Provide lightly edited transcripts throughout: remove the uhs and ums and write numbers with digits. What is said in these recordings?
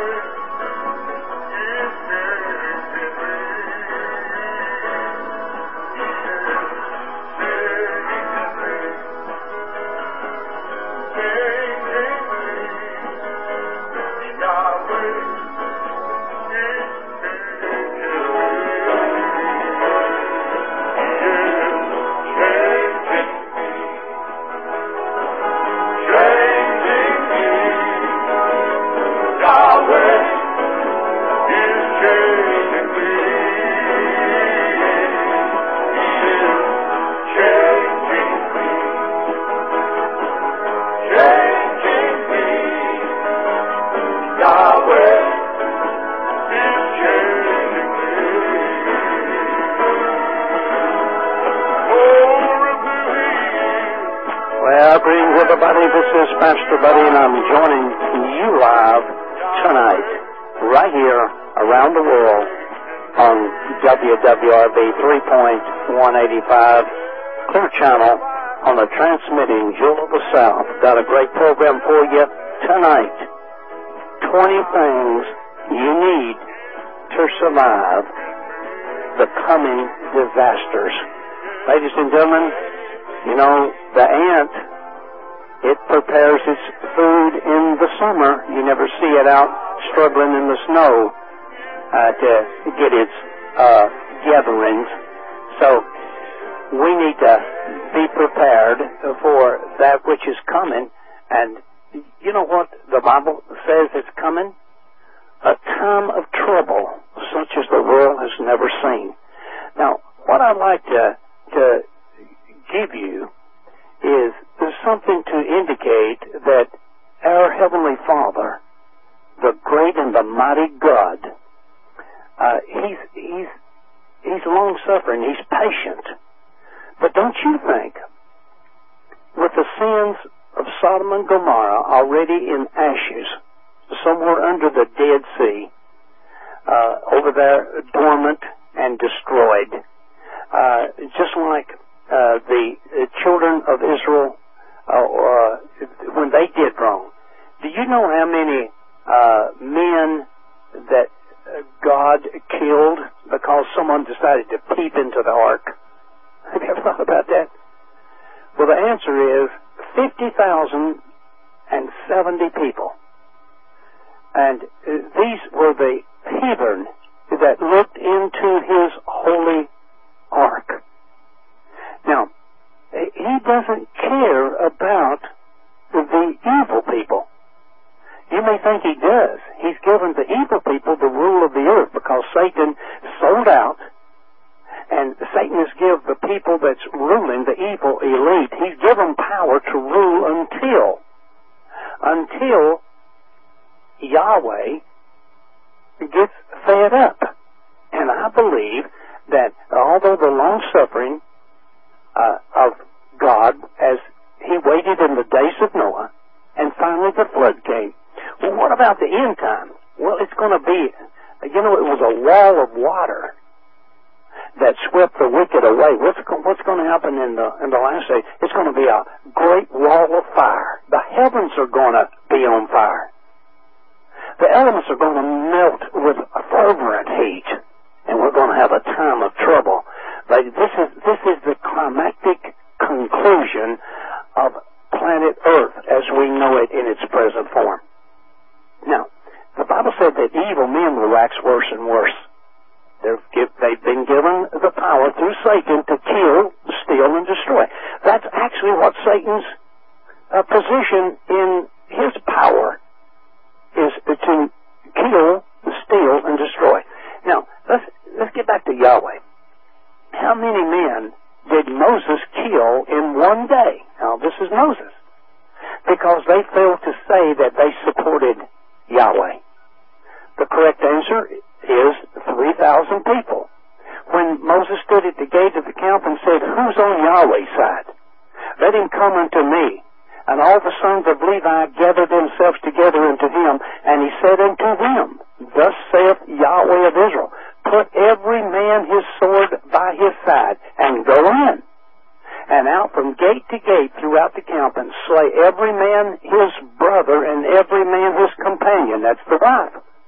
Greetings, everybody. This is Pastor Buddy, and I'm joining you live tonight, right here around the world on WWRB 3.185 Clear Channel on the transmitting Jewel of the South. Got a great program for you tonight. 20 things you need to survive the coming disasters. Ladies and gentlemen, you know, the ant, it prepares its food in the summer. You never see it out struggling in the snow to get its gatherings. So we need to be prepared for that which is coming. And you know what the Bible says is coming? A time of trouble such as the world has never seen. Now, what I'd like to give you is something to indicate that our Heavenly Father, the great and the mighty God, He's long-suffering, He's patient. But don't you think, with the sins of Sodom and Gomorrah already in ashes, somewhere under the Dead Sea, over there dormant and destroyed, just like the children of Israel, when they did wrong. Do you know how many men that God killed because someone decided to peep into the ark? Have you ever thought about that? Well, the answer is 50,070 people. And these were the heathen that looked into His holy ark. Now, He doesn't care about the evil people. You may think He does. He's given the evil people the rule of the earth because Satan sold out, and Satan has given the people that's ruling, the evil elite, he's given power to rule until Yahweh gets fed up. And I believe that although the long-suffering of God, as He waited in the days of Noah, and finally the flood came. Well, what about the end time? Well, it's going to be, it was a wall of water that swept the wicked away. What's going to happen in the last day? It's going to be a great wall of fire. The heavens are going to be on fire. The elements are going to melt with a fervent heat, and we're going to have a time of trouble. But this is the climactic conclusion of planet Earth as we know it in its present form. Now, the Bible said that evil men will wax worse and worse. They've been given the power through Satan to kill, steal, and destroy. That's actually what Satan's position in his power is, to kill, steal, and destroy. Now, let's get back to Yahweh. How many men did Moses kill in one day? Now, this is Moses. Because they failed to say that they supported Yahweh. The correct answer is 3,000 people. When Moses stood at the gate of the camp and said, "Who's on Yahweh's side? Let him come unto me." And all the sons of Levi gathered themselves together unto him, and he said unto them, "Thus saith Yahweh of Israel, put every man his sword by his side, and go in, and out from gate to gate throughout the camp, and slay every man his brother, and every man his companion." That's the wife.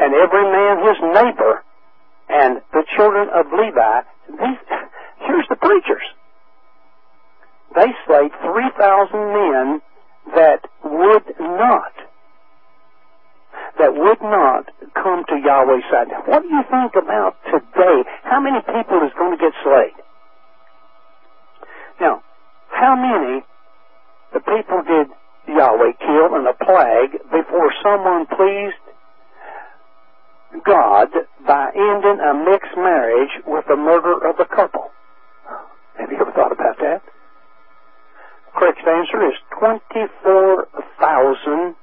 and every man his neighbor, and the children of Levi. Here's the preachers. They slayed 3,000 men that would not come to Yahweh's side. Now, what do you think about today? How many people is going to get slayed? Now, how many the people did Yahweh kill in a plague before someone pleased God by ending a mixed marriage with the murder of a couple? Have you ever thought about that? The correct answer is 24,000.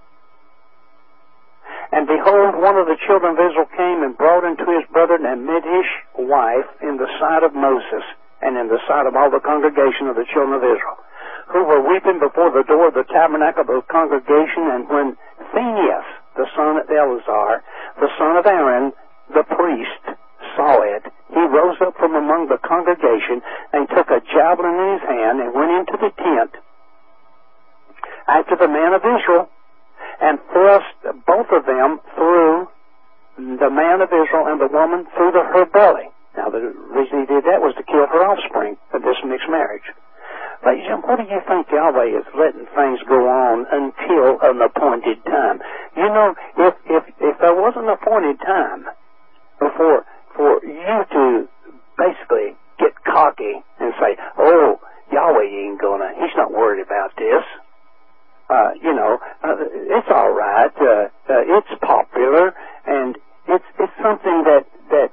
And behold, one of the children of Israel came and brought unto his brethren and met his wife in the sight of Moses and in the sight of all the congregation of the children of Israel, who were weeping before the door of the tabernacle of the congregation. And when Phinehas, the son of Eleazar, the son of Aaron, the priest, saw it, he rose up from among the congregation and took a javelin in his hand and went into the tent after the man of Israel, and thrust both of them through, the man of Israel and the woman through her belly. Now, the reason he did that was to kill her offspring of this mixed marriage. Ladies and gentlemen, what do you think Yahweh is letting things go on until an appointed time? You know, if there was an appointed time for you to basically get cocky and say, oh, Yahweh ain't gonna, he's not worried about this. It's all right. It's popular, and it's something that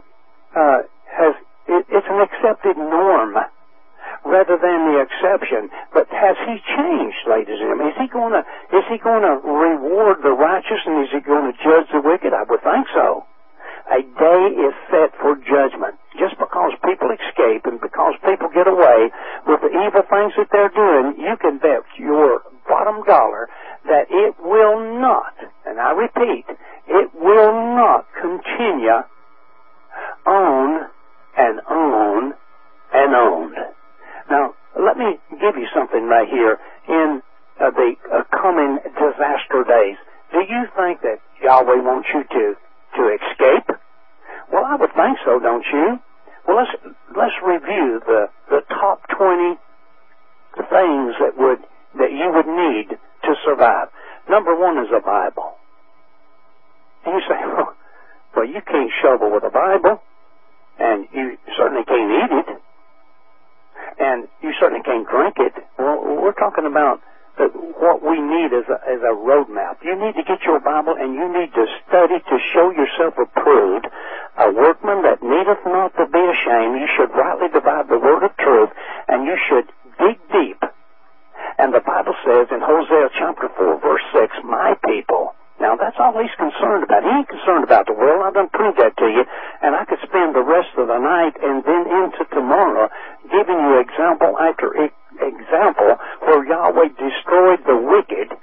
it's an accepted norm rather than the exception. But has he changed, ladies and gentlemen? Is he going to reward the righteous, and is he going to judge the wicked? I would think so. A day is set for judgment. Just because people escape and because people get away with the evil things that they're doing, you can bet your bottom dollar that it will not, and I repeat, it will not continue on and on and on. Now, let me give you something right here in the coming disaster days. Do you think that Yahweh wants you to escape? Well, I would think so, don't you? Well, let's review the top 20 things that you would need to survive. Number one is a Bible. And you say, well, you can't shovel with a Bible, and you certainly can't eat it, and you certainly can't drink it. Well, we're talking about what we need as a roadmap. You need to get your Bible, and you need to study to show yourself approved, a workman that needeth not to be ashamed. You should rightly divide the word of truth, and you should dig deep. And the Bible says in Hosea chapter 4, verse 6, my people. Now, that's all he's concerned about. He ain't concerned about the world. I've done proved that to you. And I could spend the rest of the night and then into tomorrow giving you example after example where Yahweh destroyed the wicked.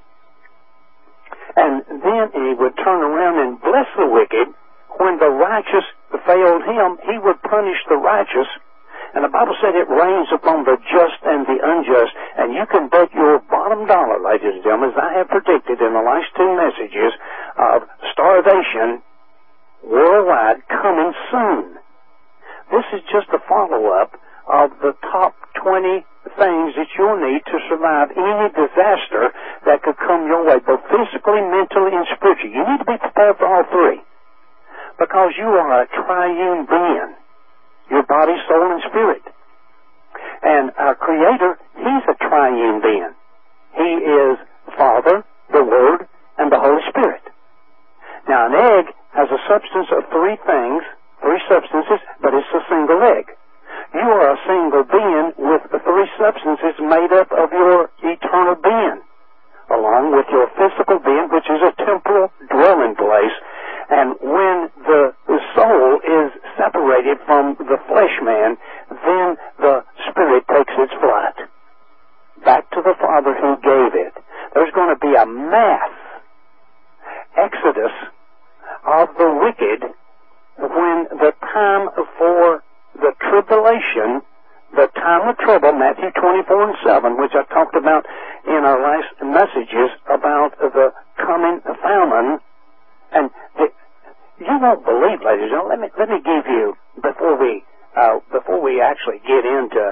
And then he would turn around and bless the wicked. When the righteous failed him, he would punish the righteous. And the Bible said it rains upon the just and the unjust. And you can bet your bottom dollar, ladies and gentlemen, as I have predicted in the last two messages, of starvation worldwide coming soon. This is just a follow-up of the top 20 things that you'll need to survive any disaster that could come your way, both physically, mentally, and spiritually. You need to be prepared for all three. Because you are a triune being. Your body, soul, and spirit. And our Creator, He's a triune being. He is Father, the Word, and the Holy Spirit. Now, an egg has a substance of three substances, but it's a single egg. You are a single being with the three substances made up of your eternal being, along with your physical being, which is a temporal dwelling place. And when the soul is separated from the flesh man, then the spirit takes its flight back to the Father who gave it. There's going to be a mass exodus of the wicked when the time for the tribulation, the time of trouble, Matthew 24 and 7, which I talked about in our last messages about the coming famine. And you won't believe, ladies and gentlemen, let me give you, before we actually get into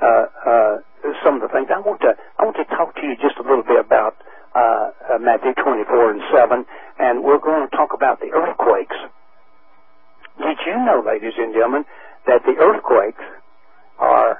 some of the things, I want to talk to you just a little bit about Matthew 24:7, and we're going to talk about the earthquakes. Did you know, ladies and gentlemen, that the earthquakes are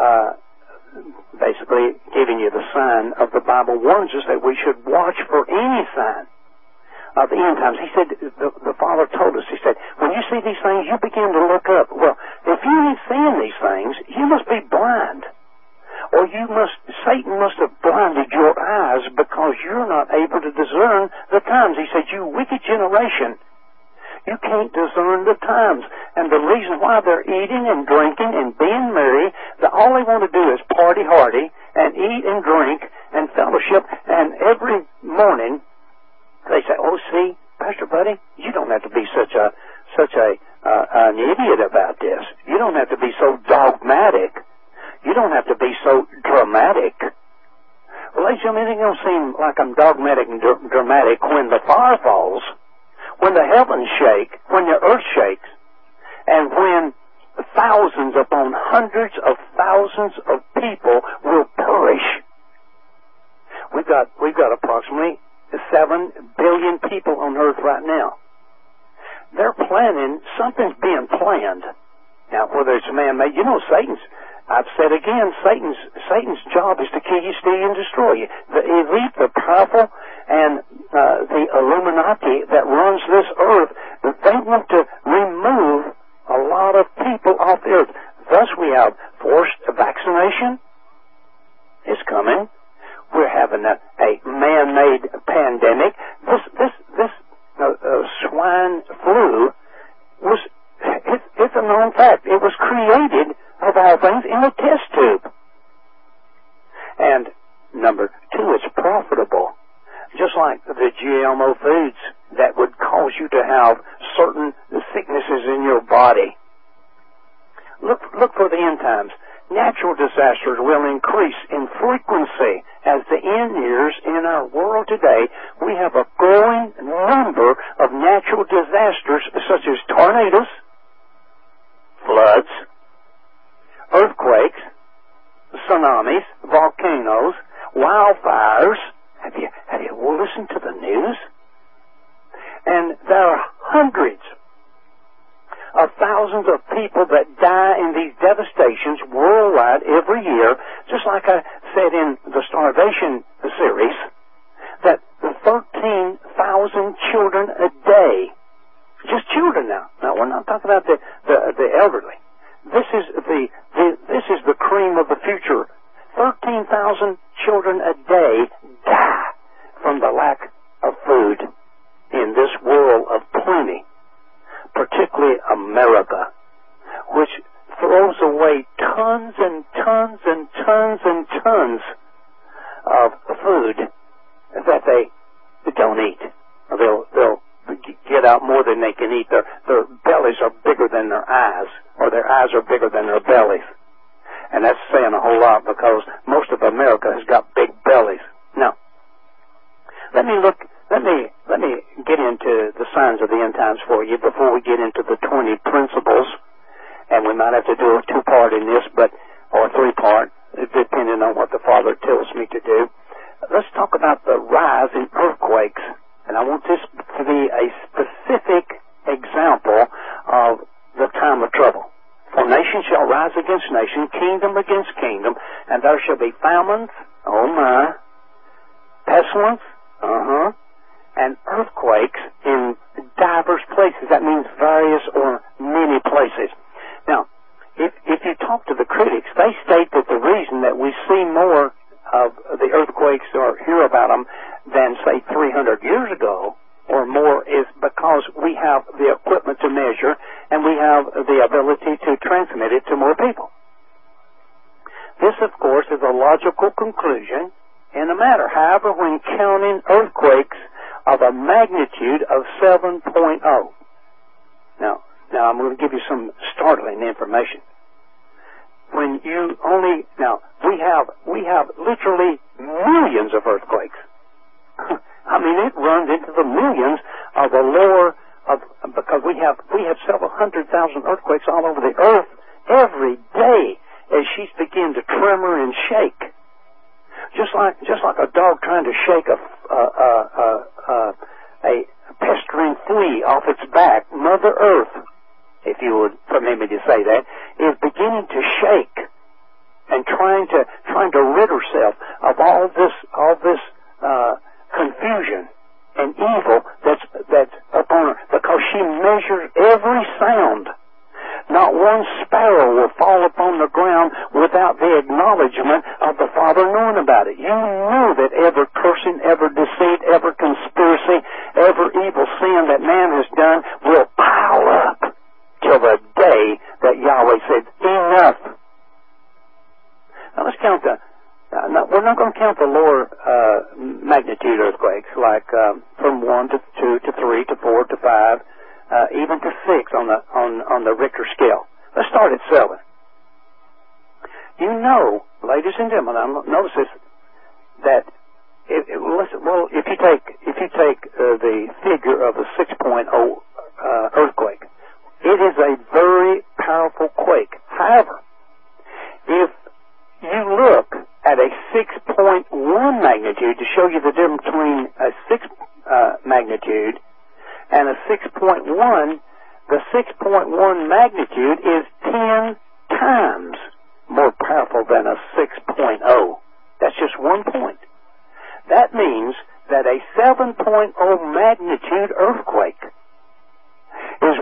basically giving you the sign of the Bible warns us that we should watch for any sign of the end times? He said, the Father told us, he said, when you see these things, you begin to look up. Well, if you ain't seeing these things, you must be blind. Or Satan must have blinded your eyes because you're not able to discern the times. He said, you wicked generation, you can't discern the times. And the reason why they're eating and drinking and being merry, all they want to do is party hardy and eat and drink and fellowship. And every morning they say, oh, see, Pastor Buddy, you don't have to be such an idiot about this. You don't have to be so dogmatic. You don't have to be so dramatic. Well, ladies and gentlemen, it don't seem like I'm dogmatic and dramatic when the fire falls, when the heavens shake, when the earth shakes, and when thousands upon hundreds of thousands of people will perish. We've got approximately 7 billion people on earth right now. They're planning, something's being planned. Now, whether it's man-made, I've said again, Satan's job is to kill you, steal you, and destroy you. The elite, the powerful, and the Illuminati that runs this earth, they want to remove a lot of people off the earth. Thus we have forced vaccination. It's coming. We're having a man-made pandemic. This swine flu it's a known fact. It was created, of all things, in a test tube. And number 2, it's profitable. Just like the GMO foods that would cause you to have certain sicknesses in your body. Look for the end times. Natural disasters will increase in frequency as the end years in our world today. We have a growing number of natural disasters such as tornadoes, floods, earthquakes, tsunamis, volcanoes, wildfires. Have you listened to the news? And there are hundreds of thousands of people that die in these devastations worldwide every year, just like I said in the starvation series, that 13,000 children a day, just children now. Now we're not talking about the elderly. This is the cream of the future. 13,000 children a day die from the lack of food in this world of plenty, particularly America, which throws away tons and tons and tons and tons of food that they don't eat. They'll get out more than they can eat. Their bellies are bigger than their eyes, or their eyes are bigger than their bellies. And that's saying a whole lot because most of America has got big bellies. Now, let me get into the signs of the end times for you before we get into the 20 principles. And we might have to do a 2-part in this, or a 3-part, depending on what the Father tells me to do. Let's talk about the rise in earthquakes. And I want this to be a specific example of the time of trouble. For nation shall rise against nation, kingdom against kingdom, and there shall be famines, oh my, pestilence, and earthquakes in diverse places. That means various or many places. Now, if you talk to the critics, they state that the reason that we see more of the earthquakes or hear about them than, say, 300 years ago or more is because we have the equipment to measure and we have the ability to transmit it to more people. This, of course, is a logical conclusion in the matter. However, when counting earthquakes of a magnitude of 7.0. Now I'm going to give you some startling information. When you only, now, we have literally millions of earthquakes. I mean, it runs into the millions of a lower because we have several 100,000 earthquakes all over the earth every day as she's beginning to tremor and shake. Just like a dog trying to shake a pestering flea off its back, Mother Earth, if you would permit me to say that, is beginning to shake and trying to rid herself of all this confusion and evil that's upon her, because she measures every sound. Not one sparrow will fall upon the ground without the acknowledgement of the Father knowing about it. You know that every cursing, every deceit, every conspiracy, every evil sin that man has done will pile up till the day that Yahweh said, enough. Now let's count we're not going to count the lower magnitude earthquakes, like from 1 to 2 to 3 to 4 to 5. Even to 6 on the Richter scale. Let's start at 7. You know, ladies and gentlemen, notice this, that if you take the figure of a 6.0 earthquake, it is a very powerful quake. However, if you look at a 6.1 magnitude to show you the difference between a 6 magnitude and a 6.1, the 6.1 magnitude is 10 times more powerful than a 6.0. That's just 1 point. That means that a 7.0 magnitude earthquake is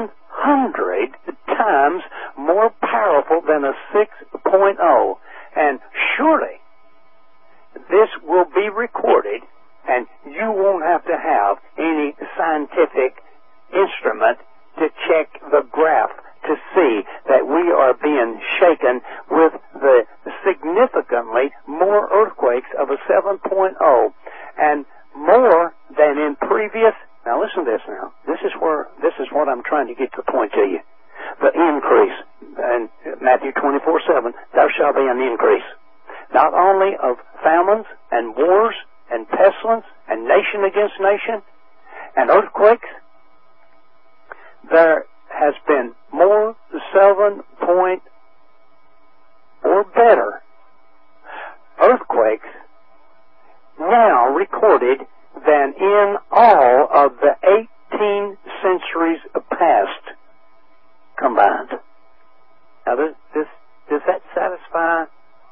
100 times more powerful than a 6.0. And surely this will be recorded, and you won't have to have any scientific instrument to check the graph to see that we are being shaken with the significantly more earthquakes of a 7.0 and more than in previous. Now listen to this now. This is what I'm trying to get to the point to you. The increase. In Matthew 24:7, there shall be an increase. Not only of famines and wars and pestilence and nation against nation and earthquakes, there has been more 7 point or better earthquakes now recorded than in all of the 18 centuries past combined. Now, does that satisfy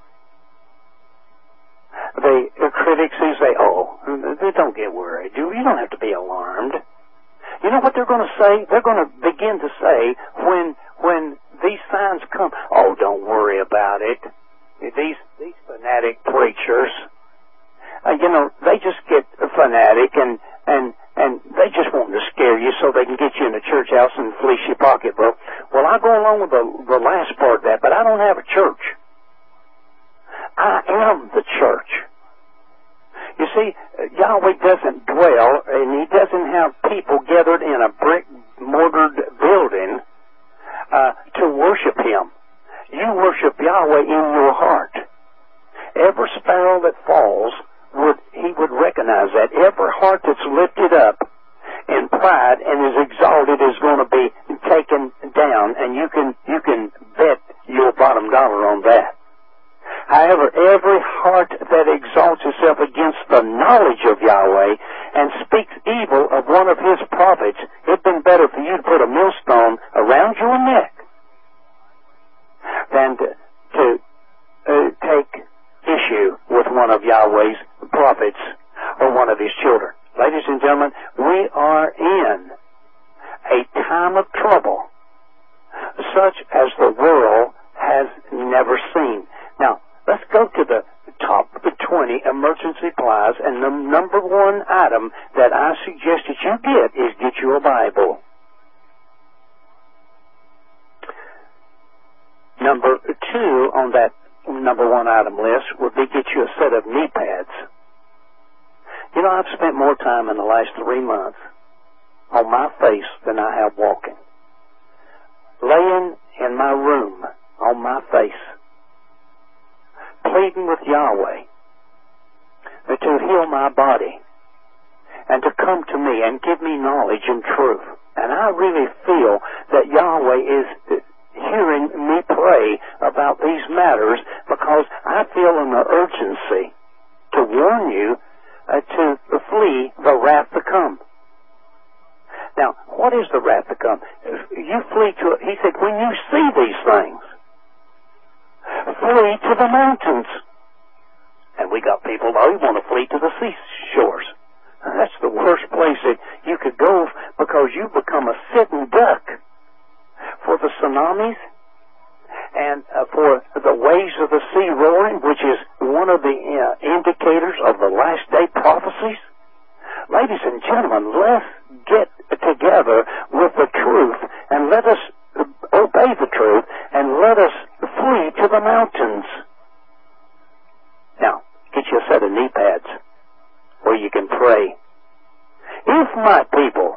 the critics who say, oh, don't get worried. You don't have to be alarmed. You know what they're going to say? They're going to begin to say when these signs come, oh, don't worry about it. These fanatic preachers, they just get fanatic and they just want to scare you so they can get you in the church house and fleece your pocketbook. Well, I go along with the last part of that, but I don't have a church. I am the church. You see, Yahweh doesn't dwell, and He doesn't have people gathered in a brick-mortared building to worship Him. You worship Yahweh in your heart. Every sparrow that falls, He would recognize that. Every heart that's lifted up in pride and is exalted is going to be taken down, and you can bet your bottom dollar on that. However, every heart that exalts itself against the knowledge of Yahweh and speaks evil of one of His prophets, it'd been better for you to put a millstone around your neck than to take issue with one of Yahweh's prophets or one of His children. Ladies and gentlemen, we are in a time of trouble such as the world has never seen. Now, let's go to the top 20 emergency supplies, and the number one item that I suggest that you get you a Bible. Number 2 on that number one item list would be get you a set of knee pads. I've spent more time in the last 3 months on my face than I have walking. Laying in my room on my face, pleading with Yahweh to heal my body and to come to me and give me knowledge and truth. really feel that Yahweh is hearing me pray about these matters, because I feel an urgency to warn you to flee the wrath to come. Now, what is the wrath to come? You flee to, he said, when you see these things, flee to the mountains. And we got people who want to flee to the seashores. That's the worst place that you could go, because you become a sitting duck for the tsunamis and for the waves of the sea roaring, which is one of the indicators of the last day prophecies. Ladies and gentlemen, let's get together with the truth, and let us obey the truth, and let us flee to the mountains. Now, get you a set of knee pads where you can pray. If my people,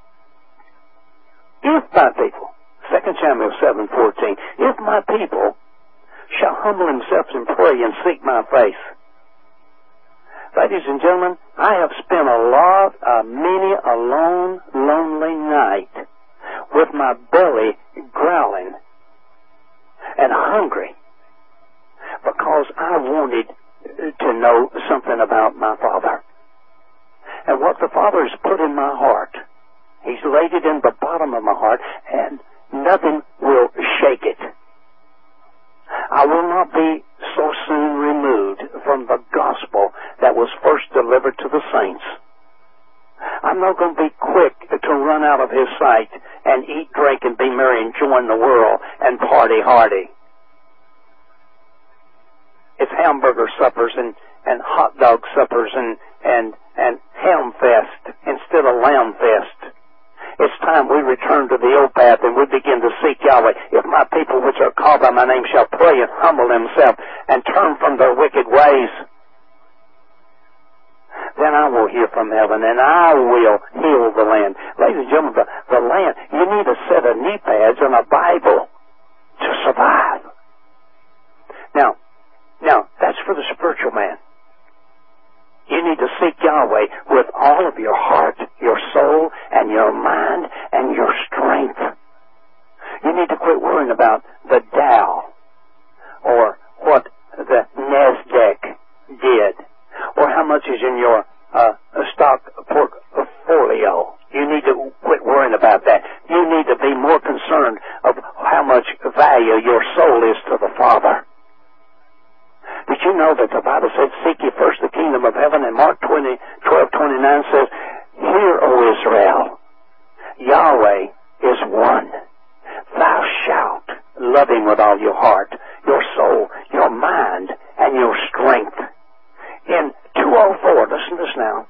2 Samuel 7:14, if my people shall humble themselves and pray and seek my face. Ladies and gentlemen, I have spent many a lone, lonely night with my belly growling and hungry, because I wanted to know something about my Father. And what the Father has put in my heart, He's laid it in the bottom of my heart, and nothing will shake it. I will not be so soon removed from the gospel that was first delivered to the saints. I'm not going to be quick to run out of His sight and eat, drink, and be merry and join the world and party hardy. It's hamburger suppers and hot dog suppers and ham fest instead of lamb fest. It's time we return to the old path and we begin to seek Yahweh. If my people which are called by my name shall pray and humble themselves and turn from their wicked ways, then I will hear from heaven and I will heal the land. Ladies and gentlemen, the land, you need a set of knee pads and a Bible to survive. Now, that's for the spiritual man. You need to seek Yahweh with all of your heart, your soul, and your mind, and your strength. You need to quit worrying about the Dow, or what the NASDAQ did, or how much is in your stock portfolio. You need to quit worrying about that. You need to be more concerned of how much value your soul is to the Father. Did you know that the Bible said, seek ye first the kingdom of heaven, and Mark 12:29 says, hear, O Israel, Yahweh is one. Thou shalt love Him with all your heart, your soul, your mind, and your strength. In 2004, listen to this now,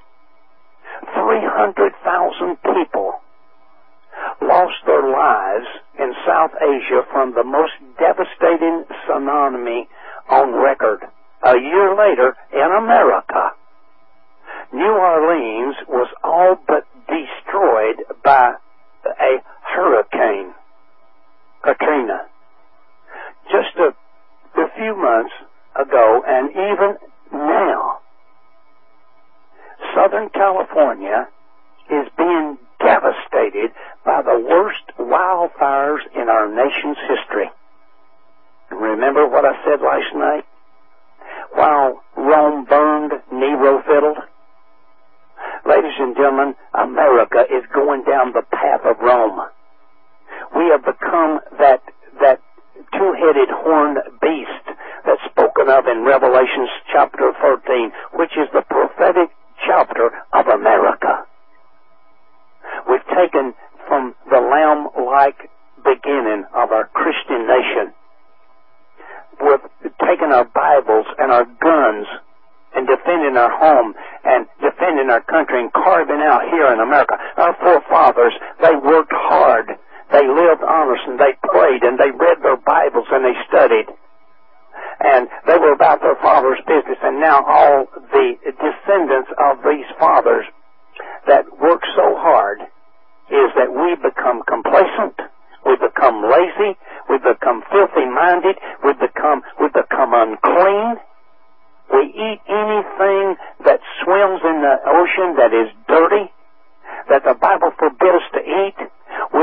300,000 people lost their lives in South Asia from the most devastating tsunami on record. A year later, in America, New Orleans was all but destroyed by a hurricane, Katrina. Just a few months ago, and even now, Southern California is being devastated by the worst wildfires in our nation's history. Remember what I said last night? While Rome burned, Nero fiddled. Ladies and gentlemen, America is going down the path of Rome. We have become that two-headed horned beast that's spoken of in Revelation chapter 13, which is the prophetic chapter of America. We've taken from the lamb-like beginning of our Christian nation. We've taken our Bibles and our guns and defending our home and defending our country and carving out here in America. Our forefathers, they worked hard. They lived honest and they prayed and they read their Bibles and they studied. And they were about their father's business. And now all the descendants of these fathers that work so hard is that we become complacent, we become lazy, we become filthy-minded, we become unclean. We eat anything that swims in the ocean that is dirty, that the Bible forbids us to eat.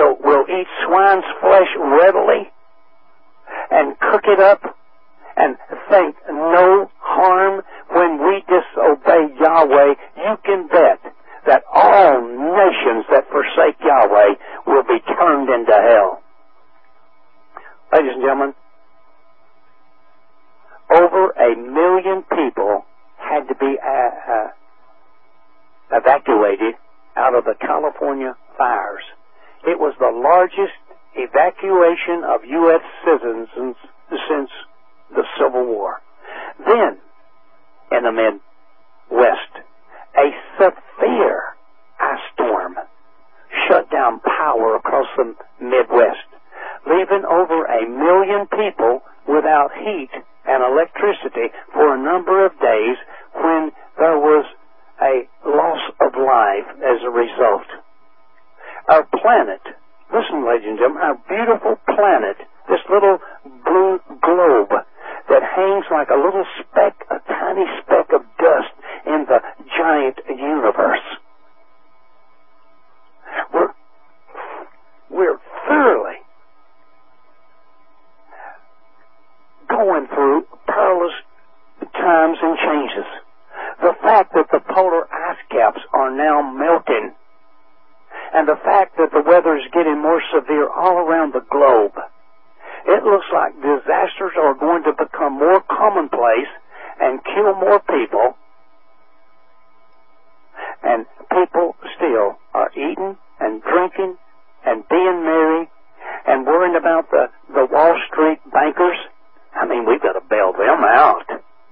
Yahweh will be turned into hell. Ladies and gentlemen, over 1 million people had to be evacuated out of the California fires. It was the largest evacuation of U.S. citizens since the Civil War. Then, in the Midwest, a severe ice storm shut down power across the Midwest, leaving over 1 million people without heat and electricity for a number of days, when there was a loss of life as a result. Our planet, listen, ladies and gentlemen, our beautiful planet, this little blue globe that hangs like a little speck, a tiny speck of dust in the giant universe. We're thoroughly going through perilous times and changes. The fact that the polar ice caps are now melting, and the fact that the weather is getting more severe all around the globe, it looks like disasters are going to become more commonplace and kill more people, and people still are eating and drinking and being merry and worrying about the Wall Street bankers. I mean, we've got to bail them out.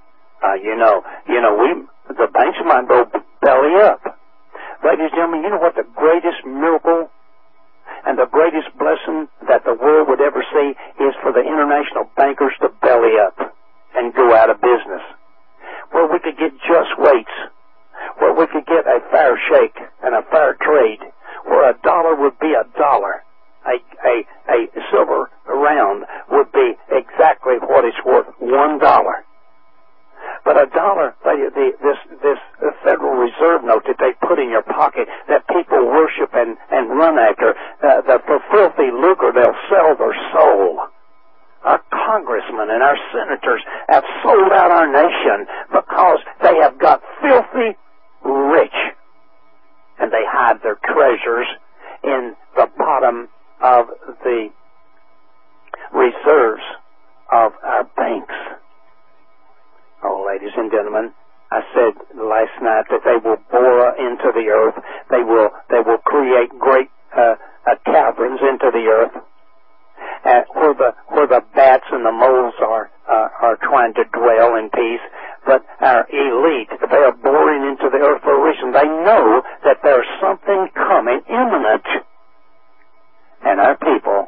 The banks might go belly up. Ladies and gentlemen, you know what the greatest miracle and the greatest blessing that the world would ever see is for the international bankers to belly up and go out of business. Where we could get just weights, where we could get a fair shake and a fair trade, where a dollar would be a dollar. A silver round would be exactly what it's worth, $1. But a dollar, this Federal Reserve note that they put in your pocket, that people worship and run after, for filthy lucre, they'll sell their soul. Our congressmen and our senators have sold out our nation because they have got filthy rich, and they hide their treasures in the bottom of the reserves of our banks. Oh, ladies and gentlemen, I said last night that they will bore into the earth. They will create great caverns into the earth, where the bats and the moles are trying to dwell in peace. But our elite, they are boring into the earth for a reason. They know that there's something coming imminent, and our people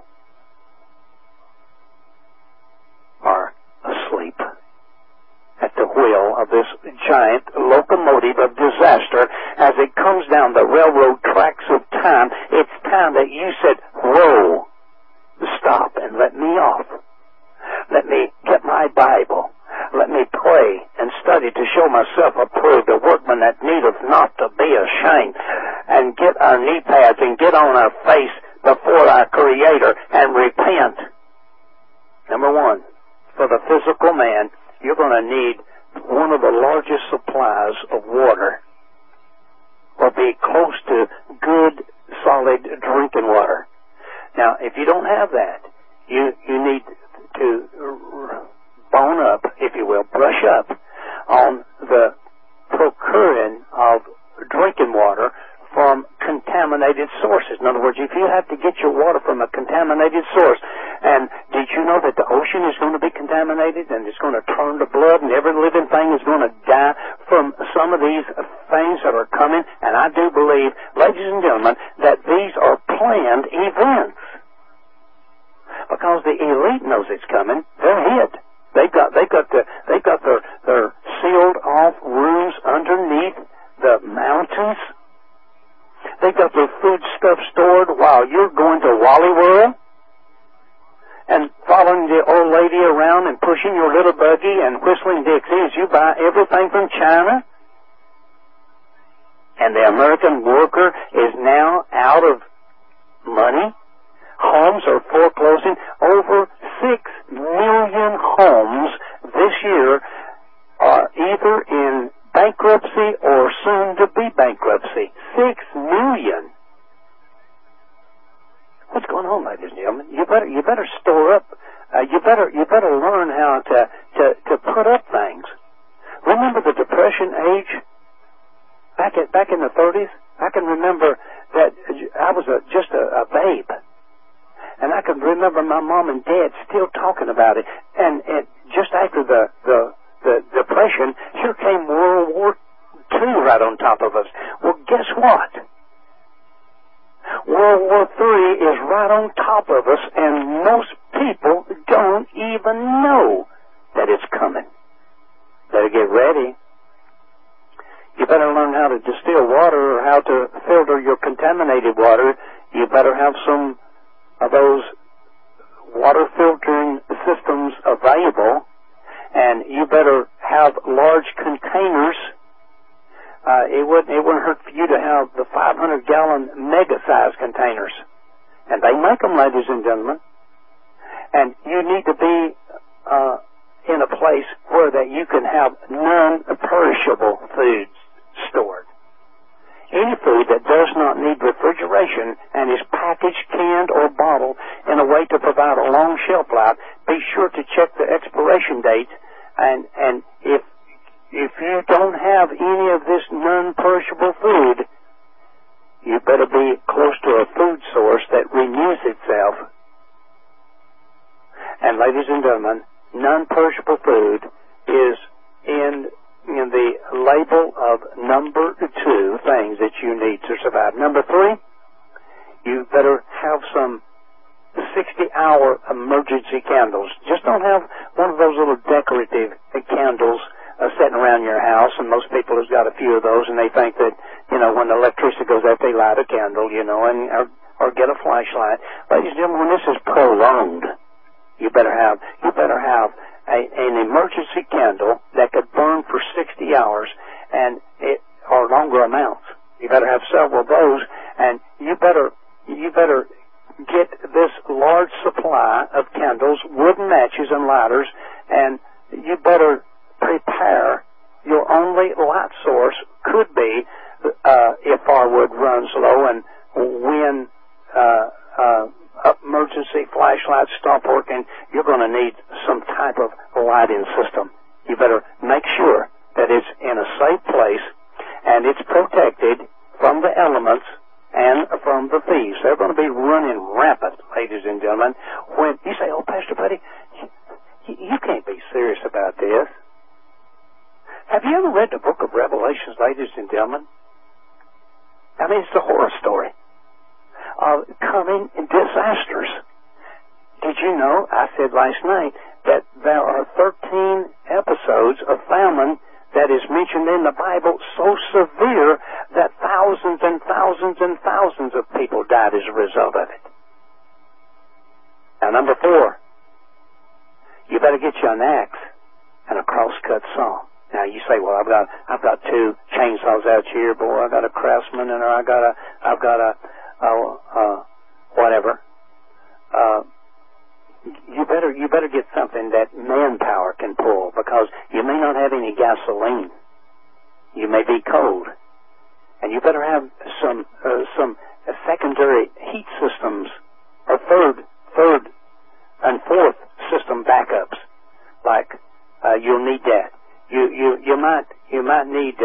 are asleep at the wheel of this giant locomotive of disaster as it comes down the railroad tracks of time. It's time that you said, whoa, stop and let me off. Let me get my Bible. Let me pray and study to show myself approved, a workman that needeth not to be ashamed, and get our knee pads and get on our face before our Creator and repent. Number one, for the physical man, you're going to need one of the largest supplies of water, or be close to good, solid drinking water. Now, if you don't have that, you need to bone up, if you will, brush up on the procuring of drinking water from contaminated sources. In other words, if you have to get your water from a contaminated source, and did you know that the ocean is going to be contaminated and it's going to turn to blood and every living thing is going to die from some of these things that are coming? And I do believe, ladies and gentlemen, that these are planned events. Because the elite knows it's coming, they're hid. They've got their sealed off rooms underneath the mountains. They've got their food stuff stored while you're going to Wally World and following the old lady around and pushing your little buggy and whistling Dixie as you buy everything from China. And the American worker is now out of money. Homes are foreclosing. Over 6 million homes this year are either in bankruptcy or soon to be bankruptcy. 6 million. going on, ladies and gentlemen. You better store up. You better learn how to put up things. Remember the Depression age? Back in the 30s? I can remember that I was just a babe. And I can remember my mom and dad still talking about it. And just after the Depression, here came World War II right on top of us. Well, guess what? World War III is right on top of us, and most people don't even know that it's coming. Better get ready. You better learn how to distill water or how to filter your contaminated water. You better have some of those water filtering systems available, and you better have large containers. It wouldn't hurt for you to have the 500-gallon mega-sized containers. And they make them, ladies and gentlemen. And you need to be in a place where that you can have non-perishable foods stored. Any food that does not need refrigeration and is packaged, canned, or bottled in a way to provide a long shelf life, be sure to check the expiration date. And if you don't have any of this non-perishable food, you better be close to a food source that renews itself. And ladies and gentlemen, non-perishable food is in the label of number 2 things that you need to survive. Number 3, you better have some 60-hour emergency candles. Just don't have one of those little decorative candles sitting around your house, and most people have got a few of those, and they think that, when the electricity goes out, they light a candle, or get a flashlight. Ladies and gentlemen, when this is prolonged, you better have an emergency candle that could burn for 60 hours or longer amounts. You better have several of those, and you better get this large supply of candles, wooden matches, and lighters, and you better prepare. Your only light source could be if firewood runs low and when emergency flashlights stop working, you're going to need some type of lighting system. You better make sure that it's in a safe place and it's protected from the elements and from the thieves. They're going to be running rampant, ladies and gentlemen. When you say, "Oh, Pastor Buddy, you can't be serious about this." Have you ever read the book of Revelations, ladies and gentlemen? I mean, it's a horror story of coming disasters. Did you know, I said last night, that there are 13 episodes of famine that is mentioned in the Bible so severe that thousands and thousands and thousands of people died as a result of it. Now, number 4, you better get you an axe and a crosscut saw. Now you say, "Well, I've got 2 chainsaws out here, boy. I got a Craftsman, and I've got a whatever." You better get something that manpower can pull, because you may not have any gasoline. You may be cold, and you better have some secondary heat systems or third and fourth system backups. Like you'll need that. You might need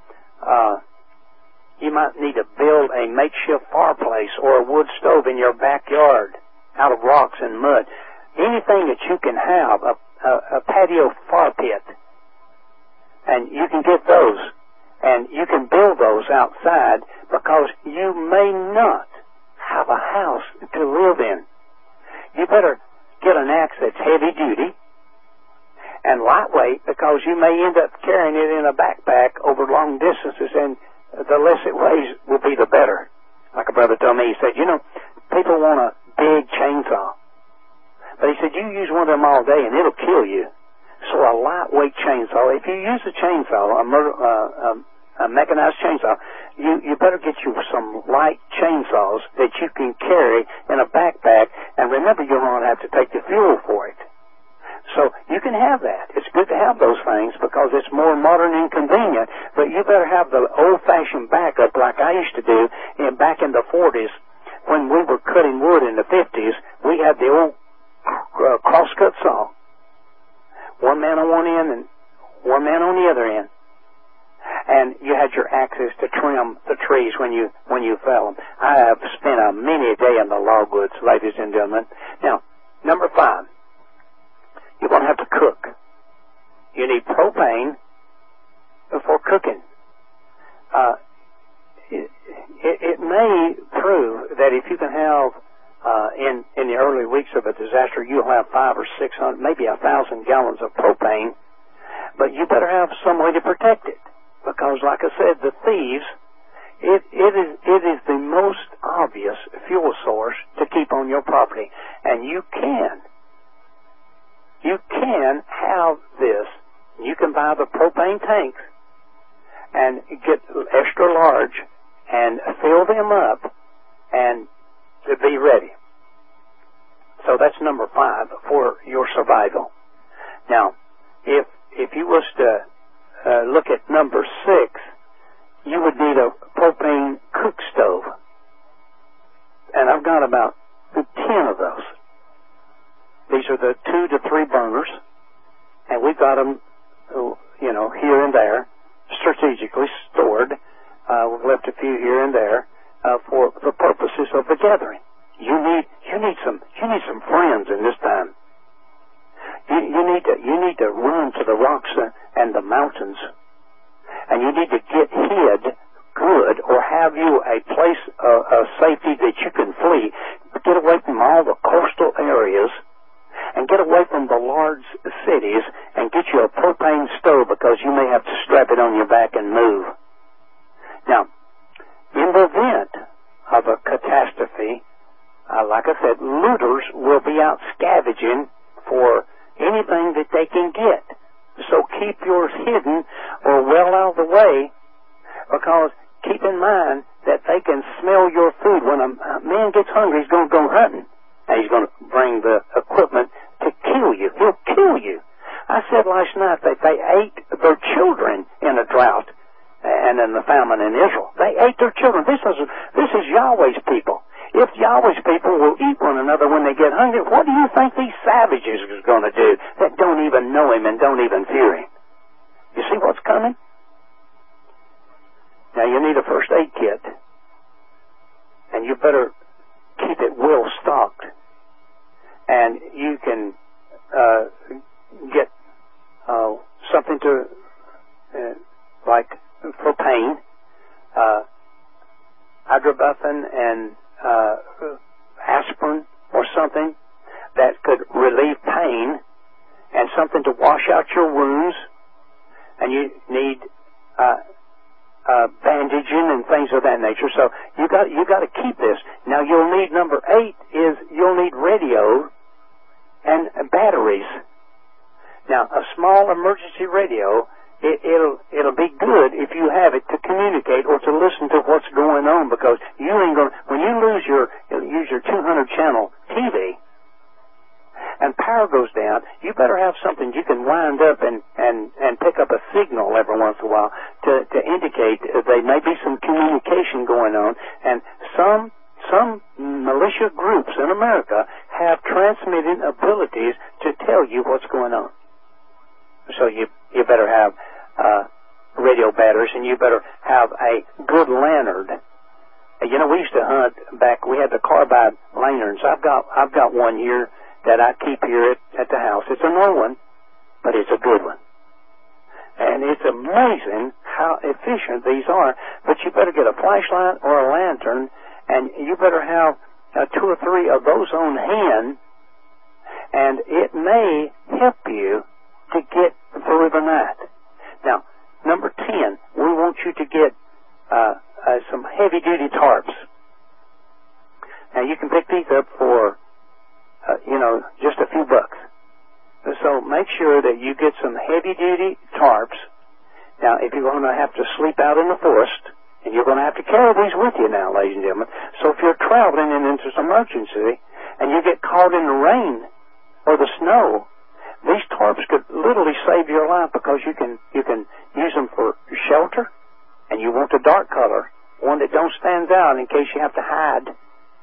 to build a makeshift fireplace or a wood stove in your backyard out of rocks and mud. Anything that you can have, a patio fire pit, and you can get those, and you can build those outside, because you may not have a house to live in. You better get an axe that's heavy duty and lightweight, because you may end up carrying it in a backpack over long distances, and the less it weighs will be the better. Like a brother told me, he said, people want a big chainsaw, but he said, you use one of them all day and it'll kill you. So a lightweight chainsaw, if you use a chainsaw, a mechanized chainsaw, you better get you some light chainsaws that you can carry in a backpack, and remember, you're going to have to take the fuel for it. So you can have that. It's good to have those things because it's more modern and convenient, but you better have the old-fashioned backup like I used to do back in the 40s when we were cutting wood in the 50s, we had the old crosscut saw. One man on one end and one man on the other end. And you had your axes to trim the trees when you fell them. I have spent many a day in the logwoods, ladies and gentlemen. Now, number 5, you're going to have to cook. You need propane for cooking. It may prove that if you can have in the early weeks of a disaster, you'll have 500 or 600, maybe 1,000 gallons of propane, but you better have some way to protect it. Because, like I said, the thieves, it is the most obvious fuel source to keep on your property. And you can have this. You can buy the propane tanks and get extra large and fill them up and to be ready. So that's number 5 for your survival. Now, if you was to look at number 6, you would need a propane cook stove. And I've got about 10 of those. These are the 2 to 3 burners, and we've got them, here and there, strategically stored. We've left a few here and there for the purposes of the gathering. You need some friends in this time. You need to run to the rocks and the mountains, and you need to get hid good, or have you a place of safety that you can flee. Get away from all the coastal areas, and get away from the large cities, and get you a propane stove, because you may have to strap it on your back and move. Now, in the event of a catastrophe, like I said, looters will be out scavenging for anything that they can get. So keep yours hidden or well out of the way, because keep in mind that they can smell your food. When a man gets hungry, he's going to go hunting, and he's going to bring the equipment to kill you. He'll kill you. I said last night that they ate their children in a drought and in the famine in Israel. They ate their children. This is Yahweh's people. If Yahweh's people will eat one another when they get hungry, what do you think these savages are going to do that don't even know him and don't even fear him? You see what's coming? Now, you need a first aid kit, and you better keep it well stocked. And you can get something to, like propane, hydrobuffin, and aspirin or something that could relieve pain, and something to wash out your wounds. And you need bandaging and things of that nature. So you got to keep this. Now, you'll need number 8 is you'll need radio and batteries. Now, a small emergency radio, it'll be good if you have it to communicate or to listen to what's going on, because you ain't going. When you use your 200 channel TV and power goes down, you better have something you can wind up and pick up a signal every once in a while to indicate there may be some communication going on. And some militia groups in America have transmitting abilities to tell you what's going on. So you better have radio batteries, and you better have a good lantern. You know, we used to hunt back. We had the carbide lanterns. I've got one here that I keep here at the house. It's an old one, but it's a good one. And it's amazing how efficient these are. But you better get a flashlight or a lantern, and you better have 2 or 3 of those on hand, and it may help you to get through the night. Now, number 10, we want you to get some heavy-duty tarps. Now, you can pick these up for, just a few bucks. So make sure that you get some heavy-duty tarps. Now, if you're going to have to sleep out in the forest, and you're going to have to carry these with you now, ladies and gentlemen. So if you're traveling and into some emergency, and you get caught in the rain or the snow, these tarps could literally save your life, because you can use them for shelter, and you want a dark color, one that don't stand out in case you have to hide.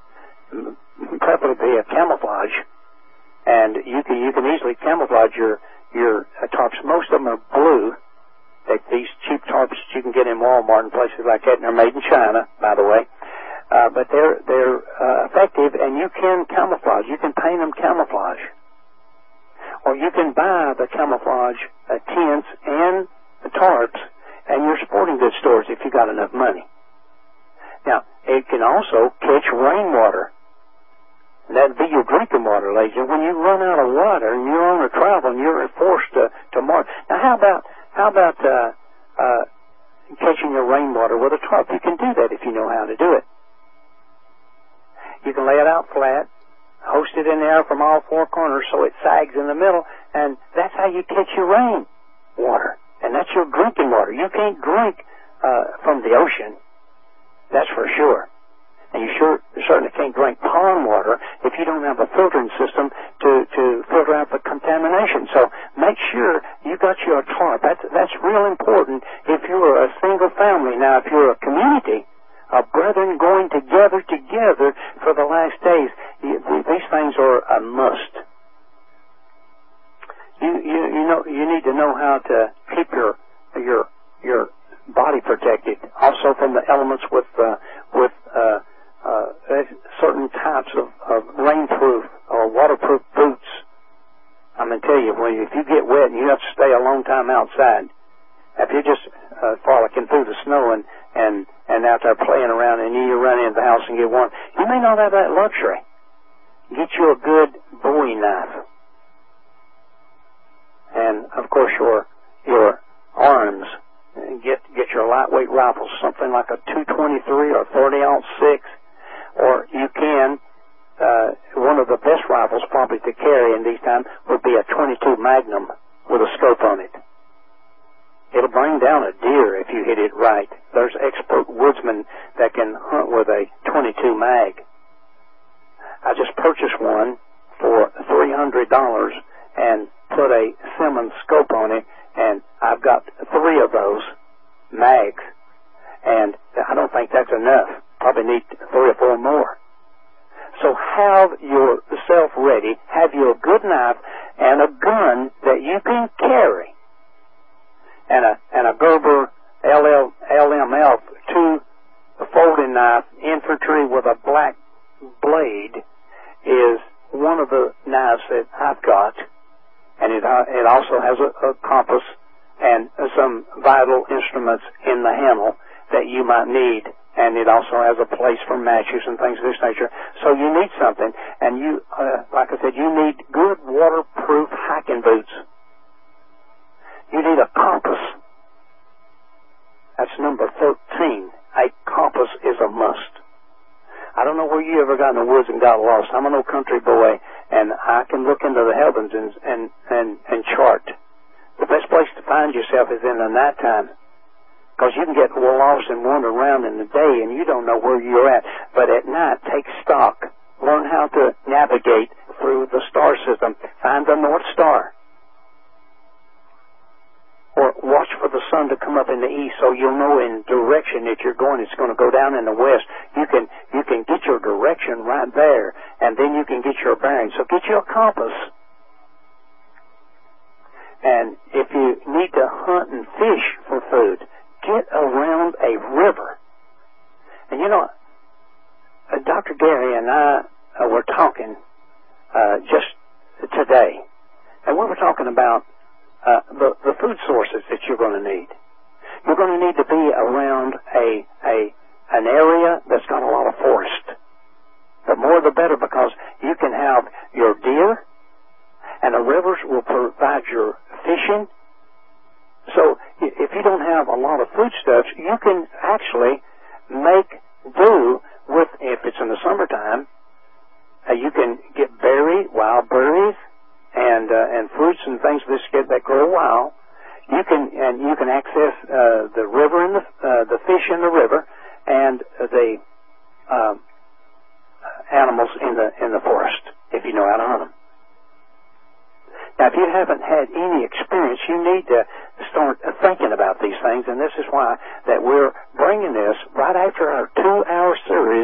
preferably a camouflage, and you can easily camouflage your tarps. Most of them are blue. These cheap tarps that you can get in Walmart and places like that, and they're made in China, by the way. But they're effective, and you can camouflage. You can paint them camouflage, or you can buy the camouflage tents and the tarps in your sporting goods stores if you got enough money. Now, it can also catch rainwater. That'd be your drinking water, ladies. And when you run out of water and you're on a travel and you're forced to march. Now, how about catching your rainwater with a tarp? You can do that if you know how to do it. You can lay it out flat, hoist it in the air from all four corners so it sags in the middle, and that's how you catch your rain water. And that's your drinking water. You can't drink from the ocean, that's for sure. And you certainly can't drink pond water if you don't have a filtering system to filter out the contamination. So make sure you got your tarp. That's real important if you're a single family. Now, if you're a community of brethren going together for the last days, these things are a must. You need to know how to keep your body protected, also from the elements with certain types of rainproof or waterproof boots. I'm going to tell you, if you get wet and you have to stay a long time outside, if you're just frolicking through the snow and out there playing around and you run into the house and get warm, you may not have that luxury. Get you a good Bowie knife. And, of course, your arms. Get your lightweight rifles, something like a 223 or 30-06, or you can, one of the best rifles probably to carry in these times would be a 22 Magnum with a scope on it. It'll bring down a deer if you hit it right. There's expert woodsmen that can hunt with a 22 mag. I just purchased one for $300 and put a Simmons scope on it, and I've got 3 of those mags, and I don't think that's enough. Probably need 3 or 4 more. So have yourself ready. Have you a good knife and a gun that you can carry. And a Gerber LMF 2 folding knife, infantry with a black blade, is one of the knives that I've got. And it also has a compass and some vital instruments in the handle that you might need. And it also has a place for matches and things of this nature. So you need something. And you, like I said, you need good waterproof hiking boots. You need a compass. That's number 13. A compass is a must. I don't know where you ever got in the woods and got lost. I'm an old country boy, and I can look into the heavens and chart. The best place to find yourself is in the nighttime, because you can get lost and wander around in the day, and you don't know where you're at. But at night, take stock. Learn how to navigate through the star system. Find the North Star. Or watch for the sun to come up in the east, so you'll know in direction that you're going. It's going to go down in the west. You can get your direction right there, and then you can get your bearings. So get you a compass. And if you need to hunt and fish for food, get around a river. And you know, Dr. Gary and I were talking just today, and we were talking about the food sources that you're going to need. You're going to need to be around an area that's got a lot of forest. The more the better, because you can have your deer, and the rivers will provide your fishing. So if you don't have a lot of foodstuffs, you can actually make do with, if it's in the summertime, you can get wild berries, and fruits and things that grow wild. You can access the river and the fish in the river, and the animals in the forest, if you know how to hunt them. Now, if you haven't had any experience, you need to start thinking about these things, and this is why that we're bringing this right after our 2-hour series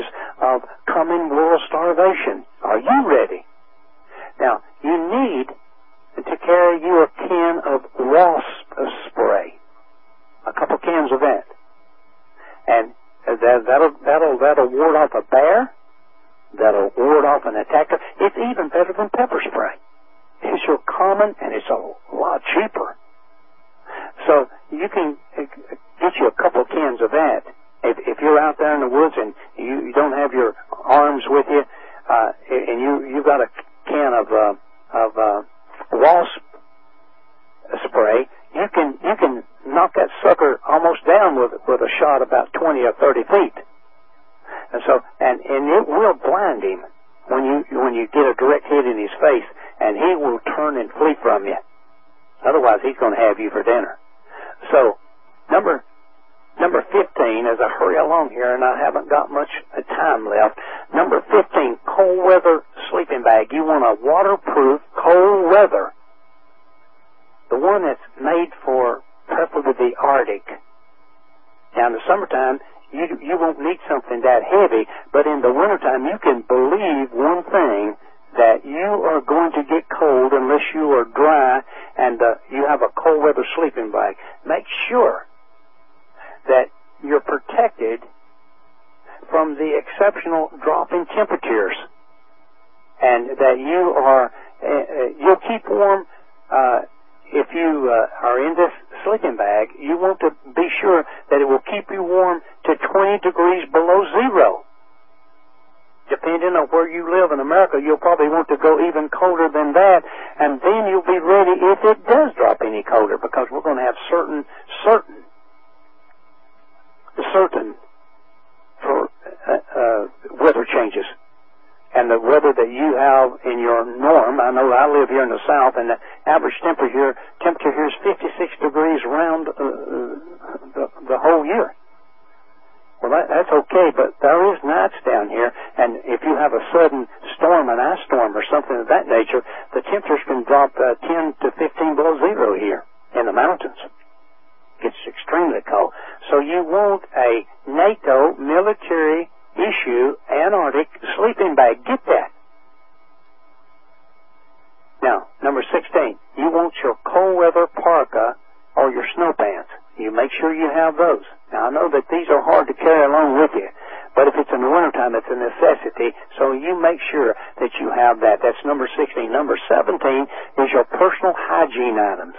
of coming world starvation. Are you ready? Now, you need to carry you a can of wasp spray, a couple cans of that, and that'll ward off a bear. That'll ward off an attacker. It's even better than pepper spray. It's your common, and it's a lot cheaper. So you can get you a couple cans of that. If you're out there in the woods and you don't have your arms with you, and you've got a can of wasp spray, you can knock that sucker almost down with a shot about 20 or 30 feet. And so, and it will blind him when you get a direct hit in his face, and he will turn and flee from you. Otherwise, he's going to have you for dinner. So, number 15, as I hurry along here, and I haven't got much time left. Number 15, cold weather sleeping bag. You want a waterproof cold weather, the one that's made for preferably the Arctic. Now, in the summertime, you won't need something that heavy, but in the wintertime, you can believe one thing, that you are going to get cold unless you are dry and you have a cold weather sleeping bag. Make sure that you're protected from the exceptional drop in temperatures, and that you are you'll keep warm. If you are in this sleeping bag, you want to be sure that it will keep you warm to 20 degrees below zero. Depending on where you live in America, you'll probably want to go even colder than that, and then you'll be ready if it does drop any colder, because we're going to have certain weather changes. And the weather that you have in your norm, I know I live here in the South, and the average temperature here is 56 degrees around the whole year. Well, that's okay, but there is nights down here, and if you have a sudden storm, an ice storm or something of that nature, the temperatures can drop 10 to 15 below zero here in the mountains. It's extremely cold. So you want a NATO military issue Antarctic sleeping bag. Get that. Now, number 16, you want your cold weather parka or your snow pants. You make sure you have those. Now, I know that these are hard to carry along with you, but if it's in the wintertime, it's a necessity, so you make sure that you have that. That's number 16. Number 17 is your personal hygiene items.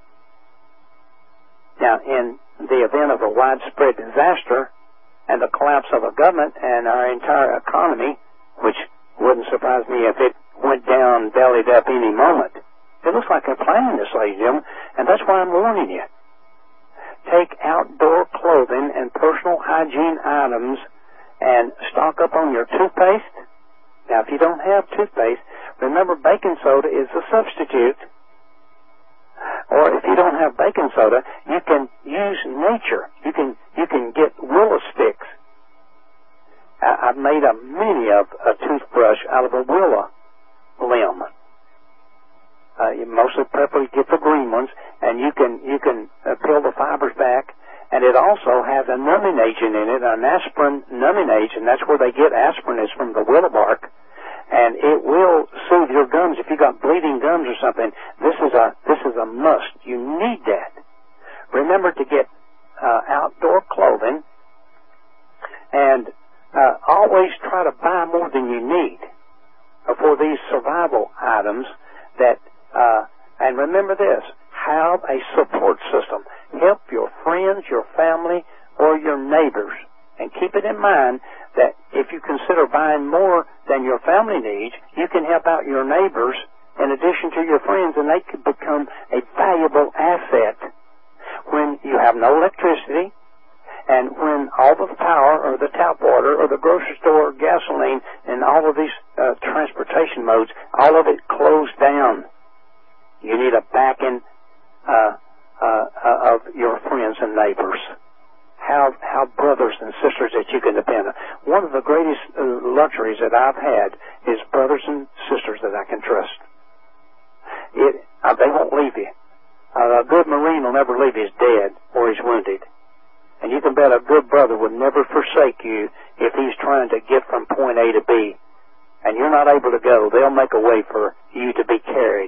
Now, in the event of a widespread disaster and the collapse of a government and our entire economy, which wouldn't surprise me if it went down, bellied up any moment. It looks like they're planning this, ladies and gentlemen, and that's why I'm warning you. Take outdoor clothing and personal hygiene items and stock up on your toothpaste. Now, if you don't have toothpaste, remember baking soda is a substitute. Or if you don't have baking soda, you can use nature. You can get willow sticks. I've made a mini of a toothbrush out of a willow limb. You mostly preferably get the green ones, and you can peel the fibers back. And it also has a numbing agent in it, an aspirin numbing agent, and that's where they get aspirin, is from the willow bark. And it will soothe your gums if you got bleeding gums or something. This is a must. You need that. Remember to get outdoor clothing, and always try to buy more than you need for these survival items. And remember this: have a support system. Help your friends, your family, or your neighbors. And keep it in mind that if you consider buying more than your family needs, you can help out your neighbors in addition to your friends, and they could become a valuable asset when you have no electricity, and when all of the power or the tap water or the grocery store gasoline and all of these transportation modes, all of it closed down. You need a backing of your friends and neighbors. Have brothers and sisters that you can depend on. One of the greatest luxuries that I've had is brothers and sisters that I can trust. They won't leave you. A good Marine will never leave you dead or he's wounded. And you can bet a good brother would never forsake you if he's trying to get from point A to B. And you're not able to go. They'll make a way for you to be carried.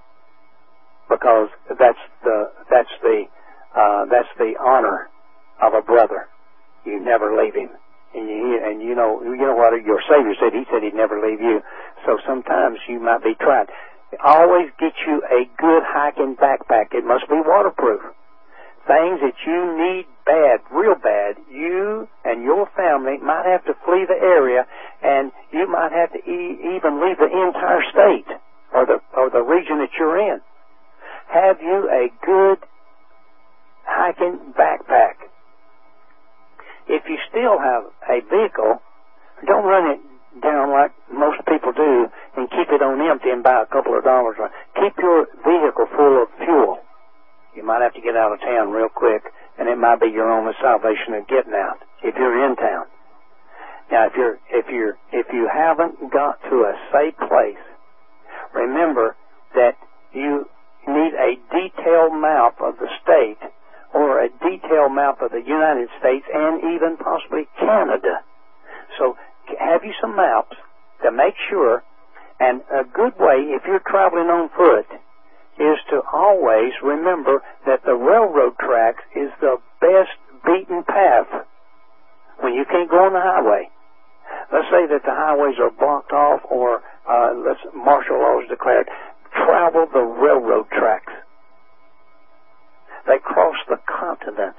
Because that's the honor of a brother. You never leave him. And you know what your Savior said? He said he'd never leave you. So sometimes you might be tried. Always get you a good hiking backpack. It must be waterproof. Things that you need bad, real bad, you and your family might have to flee the area, and you might have to even leave the entire state or the region that you're in. Have you a good hiking backpack? If you still have a vehicle, don't run it down like most people do and keep it on empty and buy a couple of dollars. Keep your vehicle full of fuel. You might have to get out of town real quick, and it might be your only salvation of getting out if you're in town. Now, if you haven't got to a safe place, remember that you need a detailed map of the state or a detailed map of the United States and even possibly Canada. So have you some maps to make sure, and a good way if you're traveling on foot is to always remember that the railroad tracks is the best beaten path when you can't go on the highway. Let's say that the highways are blocked off or martial law is declared. Travel the railroad tracks. They cross the continent.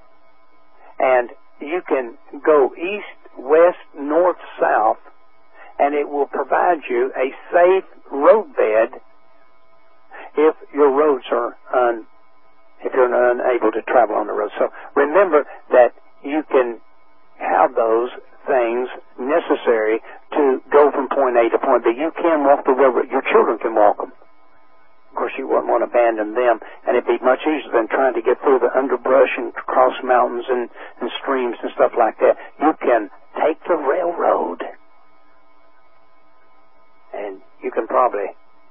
And you can go east, west, north, south, and it will provide you a safe roadbed if your roads are if you're unable to travel on the road. So remember that you can have those things necessary to go from point A to point B. You can walk the railroad. Your children can walk them. Of course, you wouldn't want to abandon them, and it'd be much easier than trying to get through the underbrush and cross mountains and streams and stuff like that. You can take the railroad, and you can probably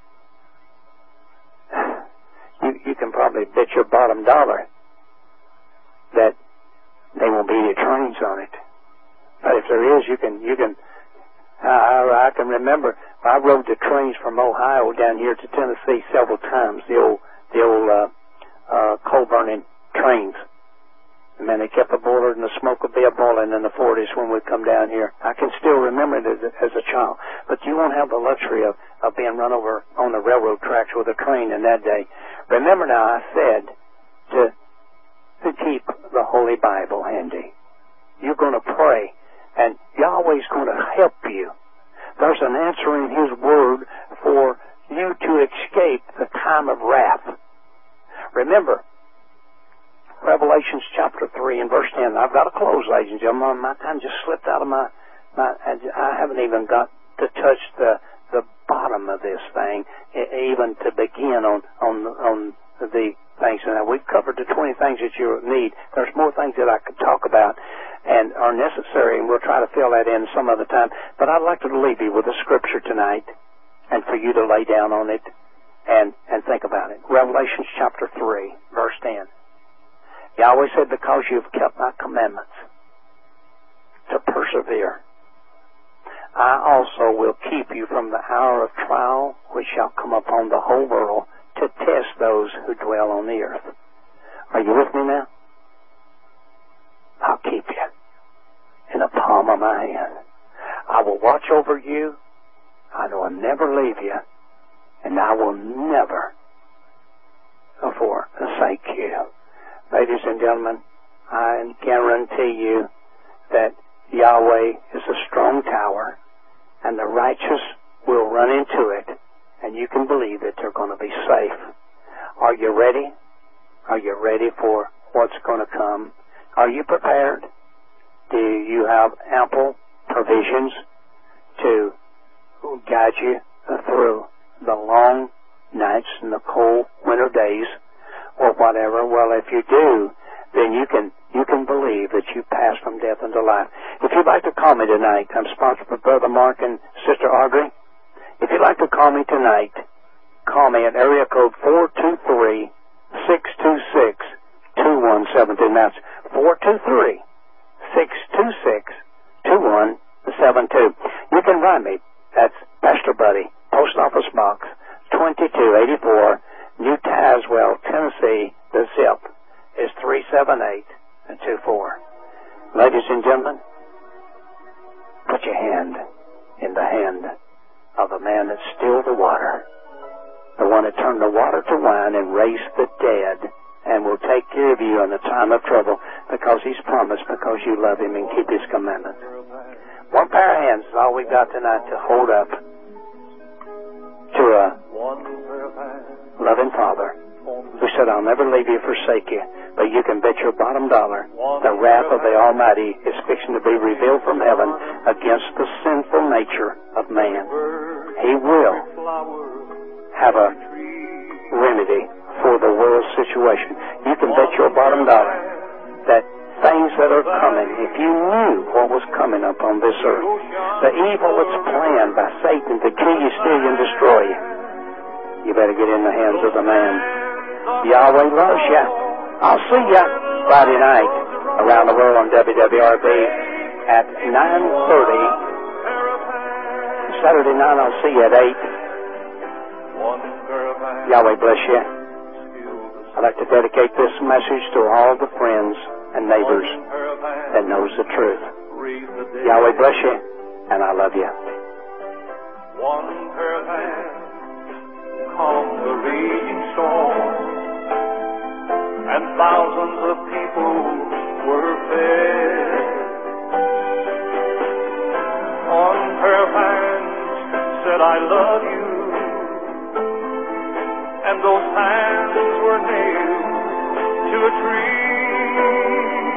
bet your bottom dollar that they won't be any trains on it. But if there is, you can. I can remember I rode the trains from Ohio down here to Tennessee several times. The old coal burning trains. And man, they kept a boiler and the smoke would be a boiling in the 40s when we'd come down here. I can still remember it as a child. But you won't have the luxury of being run over on the railroad tracks with a train in that day. Remember now, I said to keep the Holy Bible handy. You're going to pray, and Yahweh's going to help you. There's an answer in His Word for you to escape the time of wrath. Remember, Revelations chapter 3 and verse 10. I've got to close, ladies and gentlemen. My time just slipped out of my I haven't even got to touch the bottom of this thing, even to begin on the things. Now, we've covered the 20 things that you need. There's more things that I could talk about and are necessary, and we'll try to fill that in some other time. But I'd like to leave you with a scripture tonight and for you to lay down on it and think about it. Revelations chapter 3, verse 10. Yahweh said, because you've kept my commandments to persevere, I also will keep you from the hour of trial which shall come upon the whole world to test those who dwell on the earth. Are you with me now? I'll keep you in the palm of my hand. I will watch over you. I will never leave you. And I will never forsake you. Ladies and gentlemen, I guarantee you that Yahweh is a strong tower, and the righteous will run into it, and you can believe that they're going to be safe. Are you ready? Are you ready for what's going to come? Are you prepared? Do you have ample provisions to guide you through the long nights and the cold winter days or whatever? Well, if you do, then you can believe that you pass from death into life. If you'd like to call me tonight, I'm sponsored by Brother Mark and Sister Audrey. If you'd like to call me tonight, call me at area code 423-626-2117. That's 423-626-2172. You can write me. That's Pastor Buddy, Post Office Box 2284, New Tazewell, Tennessee. The zip is 37824. Ladies and gentlemen, put your hand in the hand of the man that stilled the water, the one that turned the water to wine and raised the dead, and will take care of you in the time of trouble, because he's promised, because you love him and keep his commandments. One pair of hands is all we've got tonight to hold up to a loving Father who said, I'll never leave you, forsake you. But you can bet your bottom dollar the wrath of the Almighty is fixing to be revealed from heaven against the sinful nature of man. He will have a remedy for the world's situation. You can bet your bottom dollar that things that are coming, if you knew what was coming upon this earth, the evil that's planned by Satan to kill you, steal you, and destroy you, you better get in the hands of the man. Yahweh loves you. I'll see you Friday night around the world on WWRB at 9:30. Saturday night I'll see you at 8. Yahweh bless you. I'd like to dedicate this message to all the friends and neighbors that knows the truth. Yahweh bless you, and I love you. One pair of hands calm the raging storm, and thousands of people were fed. One pair of hands said, I love you, and those hands were nailed to a tree.